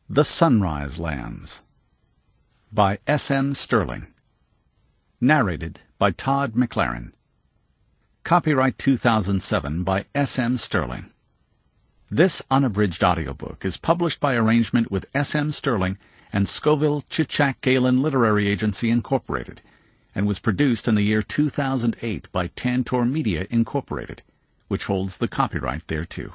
The Sunrise Lands by S.M. Stirling. Narrated by Todd McLaren. Copyright 2007 by S.M. Stirling. This unabridged audiobook is published by arrangement with S.M. Stirling and Scoville Chichak Galen Literary Agency, Incorporated, and was produced in the year 2008 by Tantor Media, Incorporated, which holds the copyright thereto.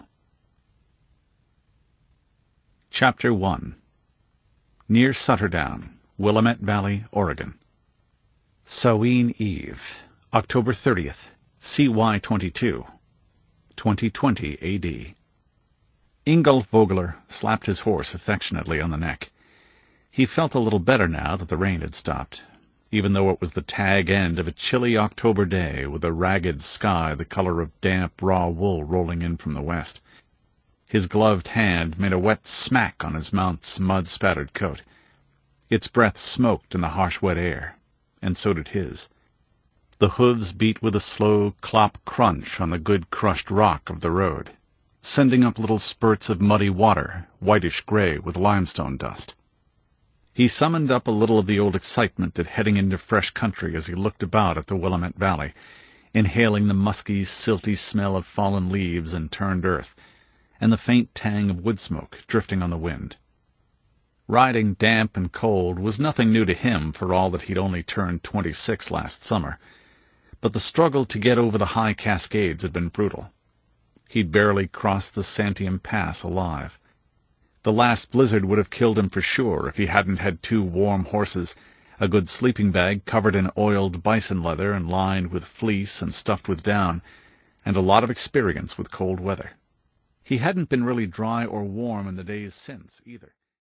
Chapter 1. Near Sutterdown, Willamette Valley, Oregon. Samhain Eve, October 30th, CY 22, 2020 AD. Ingolf Vogler slapped his horse affectionately on the neck. He felt a little better now that the rain had stopped, even though it was the tag end of a chilly October day with a ragged sky the color of damp, raw wool rolling in from the west. His gloved hand made a wet smack on his mount's mud-spattered coat. Its breath smoked in the harsh wet air, and so did his. The hooves beat with a slow clop-crunch on the good crushed rock of the road, sending up little spurts of muddy water, whitish-gray with limestone dust. He summoned up a little of the old excitement at heading into fresh country as he looked about at the Willamette Valley, inhaling the musky, silty smell of fallen leaves and turned earth, and the faint tang of wood smoke drifting on the wind. Riding damp and cold was nothing new to him, for all that he'd only turned 26 last summer, but the struggle to get over the high Cascades had been brutal. He'd barely crossed the Santiam Pass alive. The last blizzard would have killed him for sure if he hadn't had 2 warm horses, a good sleeping bag covered in oiled bison leather and lined with fleece and stuffed with down, and a lot of experience with cold weather. He hadn't been really dry or warm in the days since, either.